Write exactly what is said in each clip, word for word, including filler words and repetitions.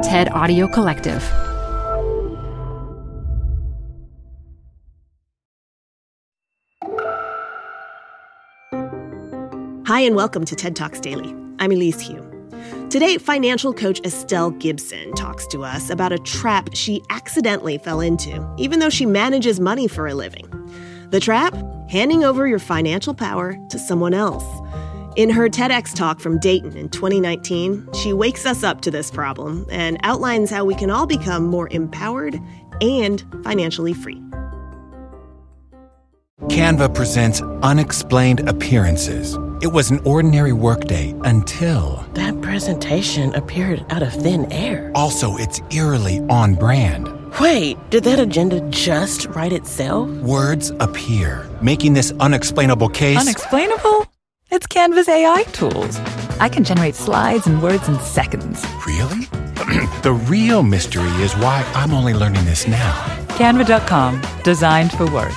TED Audio Collective. Hi, and welcome to TED Talks Daily. I'm Elise Hu. Today, financial coach Estelle Gibson talks to us about a trap she accidentally fell into, even though she manages money for a living. The trap? Handing over your financial power to someone else. In her TEDx talk from Dayton in twenty nineteen, she wakes us up to this problem and outlines how we can all become more empowered and financially free. Canva presents Unexplained Appearances. It was an ordinary workday until... That presentation appeared out of thin air. Also, it's eerily on brand. Wait, did that agenda just write itself? Words appear, making this unexplainable case... Unexplainable? It's Canva's A I tools. I can generate slides and words in seconds. Really? The real mystery is why I'm only learning this now. Canva dot com, designed for work.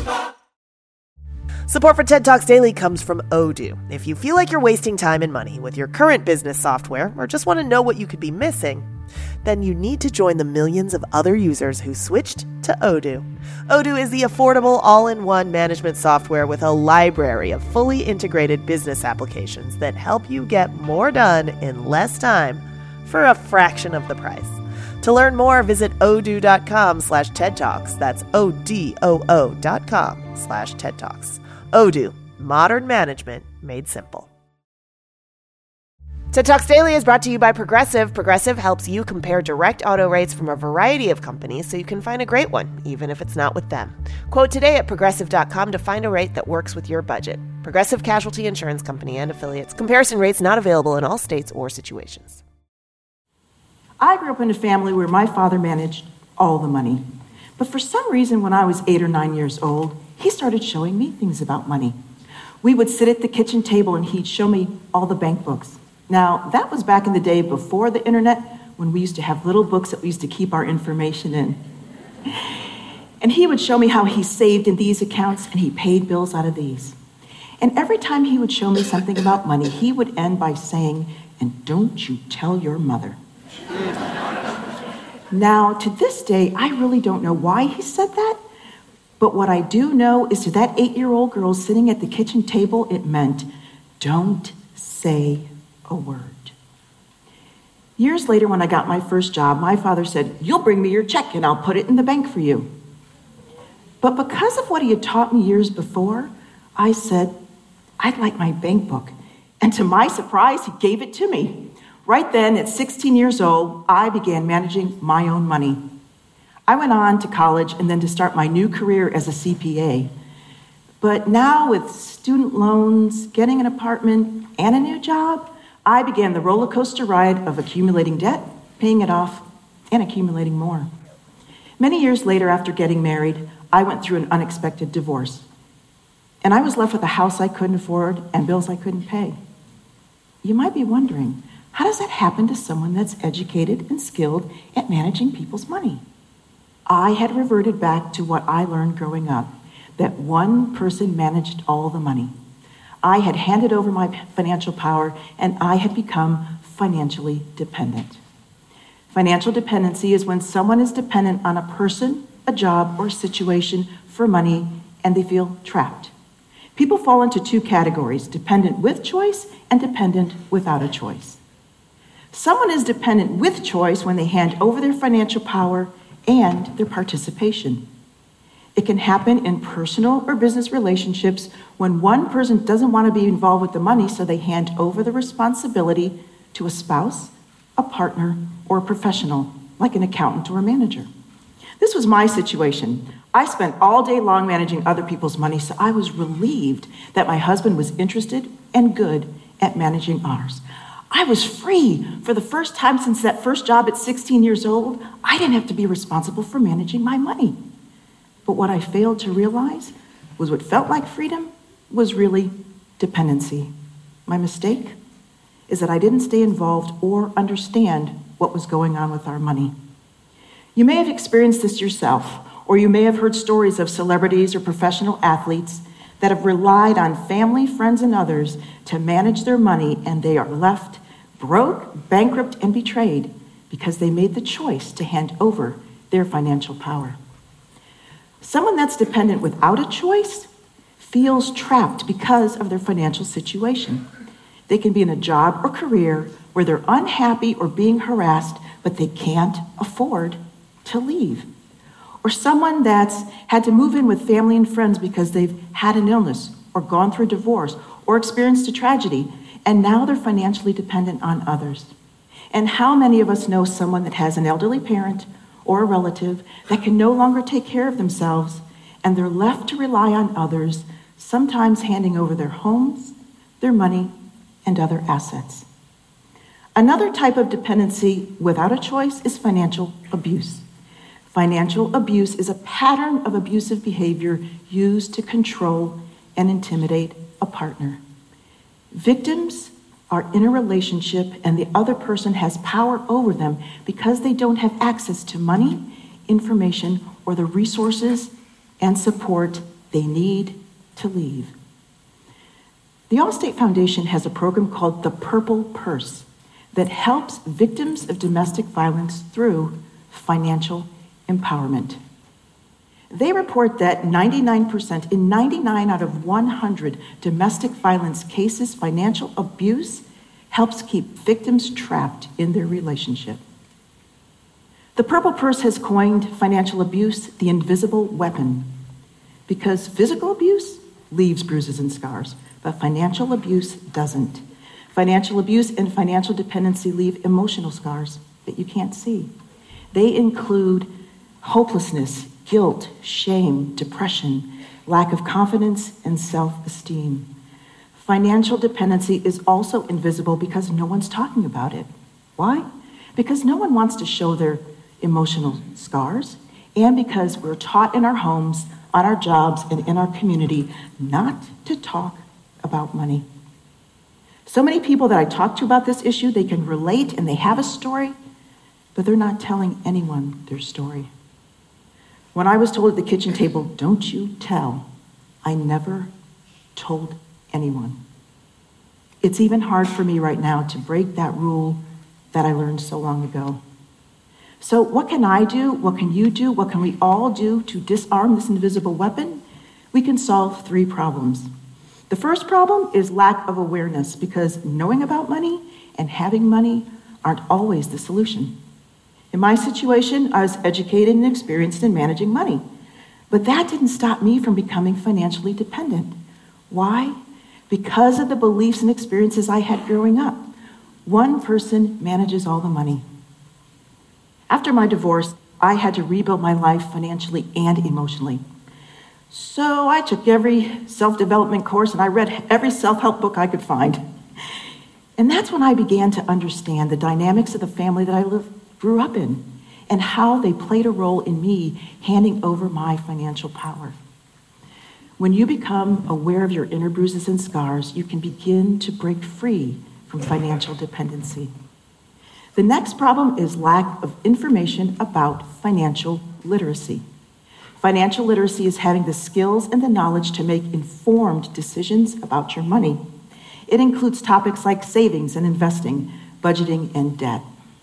Support for TED Talks Daily comes from Odoo. If you feel like you're wasting time and money with your current business software or just want to know what you could be missing, then you need to join the millions of other users who switched to Odoo. Odoo is the affordable all-in-one management software with a library of fully integrated business applications that help you get more done in less time for a fraction of the price. To learn more, visit odoo.com slash TED Talks. That's O-D-O-O dot com slash TED Talks. Odoo, modern management made simple. TED Talks Daily is brought to you by Progressive. Progressive helps you compare direct auto rates from a variety of companies so you can find a great one, even if it's not with them. Quote today at progressive dot com to find a rate that works with your budget. Progressive Casualty Insurance Company and affiliates. Comparison rates not available in all states or situations. I grew up in a family where my father managed all the money. But for some reason, when I was eight or nine years old, he started showing me things about money. We would sit at the kitchen table and he'd show me all the bank books. Now, that was back in the day before the internet, when we used to have little books that we used to keep our information in. And he would show me how he saved in these accounts and he paid bills out of these. And every time he would show me something about money, he would end by saying, "And don't you tell your mother." Now, to this day, I really don't know why he said that, but what I do know is to that eight-year-old girl sitting at the kitchen table, it meant, don't say a word. Years later, when I got my first job, my father said, "You'll bring me your check and I'll put it in the bank for you." But because of what he had taught me years before, I said, "I'd like my bank book." And to my surprise, he gave it to me. Right then, at sixteen years old, I began managing my own money. I went on to college and then to start my new career as a C P A. But now with student loans, getting an apartment, and a new job, I began the roller coaster ride of accumulating debt, paying it off, and accumulating more. Many years later, after getting married, I went through an unexpected divorce. And I was left with a house I couldn't afford and bills I couldn't pay. You might be wondering, how does that happen to someone that's educated and skilled at managing people's money? I had reverted back to what I learned growing up, that one person managed all the money. I had handed over my financial power, and I had become financially dependent. Financial dependency is when someone is dependent on a person, a job, or a situation for money, and they feel trapped. People fall into two categories, dependent with choice and dependent without a choice. Someone is dependent with choice when they hand over their financial power and their participation. It can happen in personal or business relationships when one person doesn't want to be involved with the money, so they hand over the responsibility to a spouse, a partner, or a professional, like an accountant or a manager. This was my situation. I spent all day long managing other people's money, so I was relieved that my husband was interested and good at managing ours. I was free. For the first time since that first job at sixteen years old, I didn't have to be responsible for managing my money. But what I failed to realize was what felt like freedom was really dependency. My mistake is that I didn't stay involved or understand what was going on with our money. You may have experienced this yourself, or you may have heard stories of celebrities or professional athletes that have relied on family, friends, and others to manage their money, and they are left broke, bankrupt, and betrayed because they made the choice to hand over their financial power. Someone that's dependent without a choice feels trapped because of their financial situation. They can be in a job or career where they're unhappy or being harassed, but they can't afford to leave. Or someone that's had to move in with family and friends because they've had an illness or gone through a divorce or experienced a tragedy, and now they're financially dependent on others. And how many of us know someone that has an elderly parent or a relative that can no longer take care of themselves, and they're left to rely on others, sometimes handing over their homes, their money, and other assets. Another type of dependency without a choice is financial abuse. Financial abuse is a pattern of abusive behavior used to control and intimidate a partner. Victims are in a relationship and the other person has power over them because they don't have access to money, information, or the resources and support they need to leave. The Allstate Foundation has a program called the Purple Purse that helps victims of domestic violence through financial empowerment. They report that ninety-nine percent, in ninety-nine out of one hundred domestic violence cases, financial abuse helps keep victims trapped in their relationship. The Purple Purse has coined financial abuse the invisible weapon, because physical abuse leaves bruises and scars, but financial abuse doesn't. Financial abuse and financial dependency leave emotional scars that you can't see. They include hopelessness, guilt, shame, depression, lack of confidence, and self-esteem. Financial dependency is also invisible because no one's talking about it. Why? Because no one wants to show their emotional scars, and because we're taught in our homes, on our jobs, and in our community not to talk about money. So many people that I talk to about this issue, they can relate and they have a story, but they're not telling anyone their story. When I was told at the kitchen table, "Don't you tell," I never told anyone. It's even hard for me right now to break that rule that I learned so long ago. So what can I do? What can you do? What can we all do to disarm this invisible weapon? We can solve three problems. The first problem is lack of awareness, because knowing about money and having money aren't always the solution. In my situation, I was educated and experienced in managing money, but that didn't stop me from becoming financially dependent. Why? Because of the beliefs and experiences I had growing up. One person manages all the money. After my divorce, I had to rebuild my life financially and emotionally. So I took every self-development course and I read every self-help book I could find. And that's when I began to understand the dynamics of the family that I lived, grew up in, and how they played a role in me handing over my financial power. When you become aware of your inner bruises and scars, you can begin to break free from financial dependency. The next problem is lack of information about financial literacy. Financial literacy is having the skills and the knowledge to make informed decisions about your money. It includes topics like savings and investing, budgeting, and debt.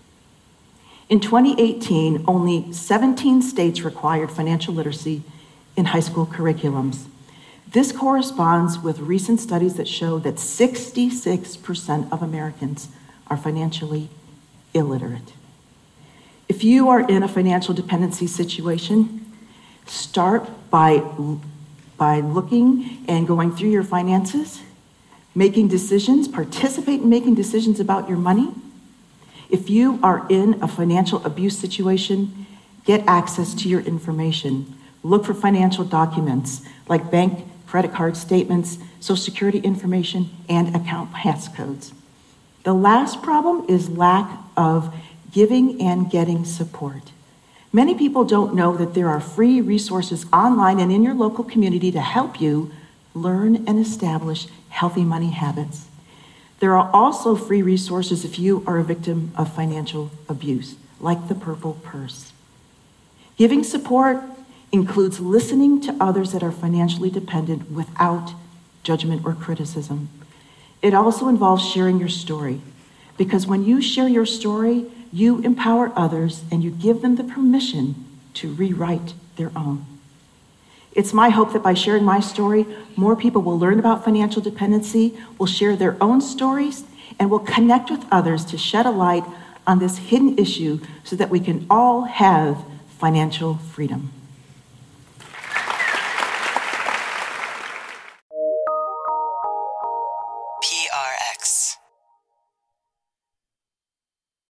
In twenty eighteen, only seventeen states required financial literacy in high school curriculums. This corresponds with recent studies that show that sixty-six percent of Americans are financially illiterate. If you are in a financial dependency situation, start by, by looking and going through your finances, making decisions, participate in making decisions about your money. If you are in a financial abuse situation, get access to your information. Look for financial documents like bank, credit card statements, Social Security information, and account passcodes. The last problem is lack of giving and getting support. Many people don't know that there are free resources online and in your local community to help you learn and establish healthy money habits. There are also free resources if you are a victim of financial abuse, like the Purple Purse. Giving support includes listening to others that are financially dependent without judgment or criticism. It also involves sharing your story, because when you share your story, you empower others and you give them the permission to rewrite their own. It's my hope that by sharing my story, more people will learn about financial dependency, will share their own stories, and will connect with others to shed a light on this hidden issue so that we can all have financial freedom.